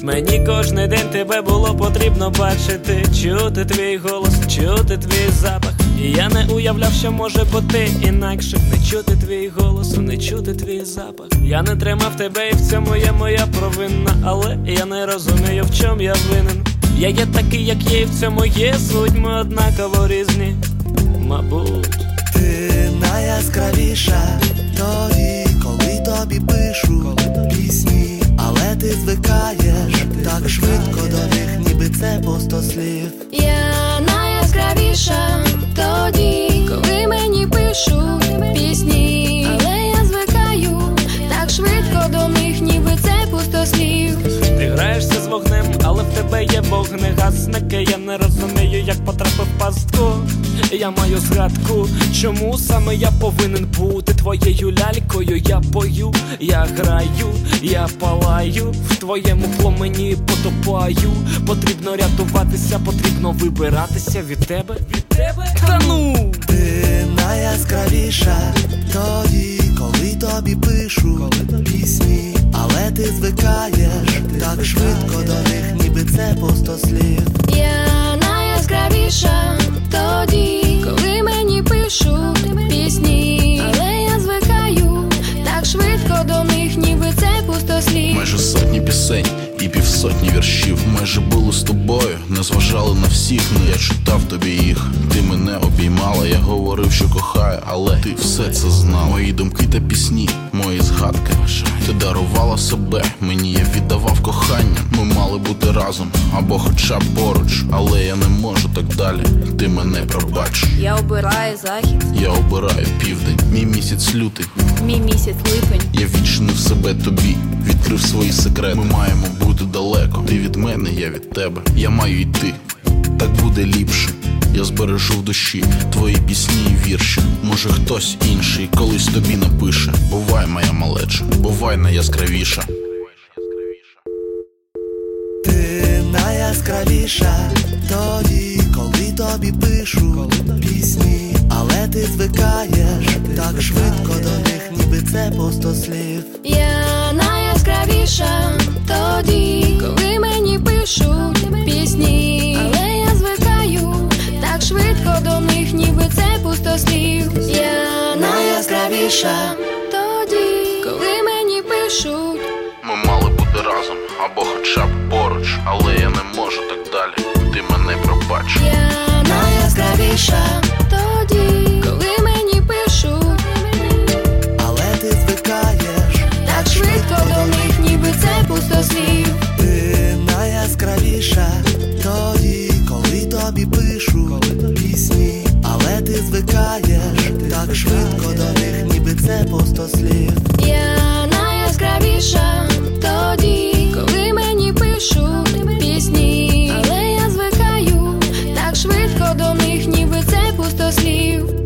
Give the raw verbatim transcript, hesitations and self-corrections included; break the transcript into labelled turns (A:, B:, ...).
A: Мені кожний день тебе було потрібно бачити, чути твій голос, чути твій запах. І я не уявляв, що може бути інакше. Не чути твій голос, не чути твій запах. Я не тримав тебе, і в цьому є моя провина. Але я не розумію, в чому я винен. Я є такий, як є, і в цьому є суть. Ми однаково різні, мабуть.
B: Ти найяскравіша тоді, коли тобі пишу пісні. Але ти звикаєш так швидко до них, ніби це пустослів.
C: Я найяскравіша тоді, коли мені пишуть пісні. Але я звикаю так швидко до них, ніби це пустослів.
A: Ти граєшся з вогнем, але в тебе є вогнегасники. Я не розумію, як потрапив в пастку. Я маю згадку, чому саме я повинен бути твоєю лялькою. Я пою, я граю, я палаю, в твоєму пламені потопаю. Потрібно рятуватися, потрібно вибиратися від тебе. Від тебе? Та ну!
B: Ти найяскравіша тоді, коли тобі пишу пісні. Але ти звикаєш так швидко до них, ніби це пустослів.
C: Я найяскравіша тоді, коли мені пишуть пісні. Але я звикаю так швидко до них, ніби це пустослів.
D: Майже сотні пісень і півсотні віршів. Майже були з тобою, не зважали на всіх. Ну я читав тобі їх, ти мене обіймала. Я говорив, що кохаю, але ти все це знала. Мої думки та пісні, мої згадки. Ти дарувала себе, мені я віддавав кохання. Ми мали бути разом, або хоча б поруч. Але я не можу так далі, ти мене пробач.
E: Я обираю захід,
D: Я обираю південь, мій місяць лютий,
E: мій місяць липень.
D: я відчинив себе тобі, відкрив свої секрети. Ми маємо бути далеко, ти від мене, я від тебе. Я маю йти, так буде ліпше. Я збережу в душі твої пісні і вірші. Може хтось інший колись тобі напише. Бувай, моя малеча, бувай найяскравіша.
B: Ти найяскравіша тоді, коли тобі пишу пісні. Але ти звикаєш так швидко до них, ніби це пустослів.
C: Я найяскравіша тоді, коли мені пишуть пісні. Але я звикаю так швидко до них, ніби це пустослів. Я найяскравіша тоді, коли мені пишуть.
D: Ми мали бути разом, або хоча б поруч. Але я не можу так далі, ти мене пробач.
C: Я найяскравіша тоді, коли мені пишуть.
B: Але ти звикаєш
C: Так швидко до них, ніби це пустослів.
B: Ти найяскравіша тоді, коли тобі пишу пісні. Але ти звикаєш так швидко до них, ніби це пустослів.
C: Я найяскравіша тоді, коли мені пишуть пісні. Але я звикаю так швидко до них, ніби це пустослів.